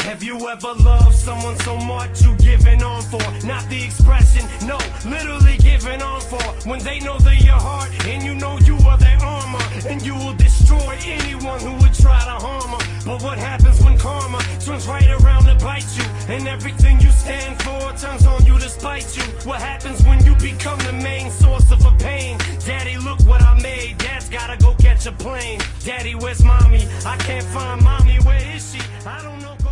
Have you ever loved someone so much you giving on for? Not the expression, no, literally giving on for. When they know they're your heart and you know you are their armor, and you will destroy anyone who would try to harm her. But what happens when karma turns right around to bite you, and everything you stand for turns on you to spite you? What happens when you become the main source of a pain? Daddy, look what I made. Dad's gotta go catch a plane. Daddy, where's mommy? I can't find mommy. Where is she? I don't know.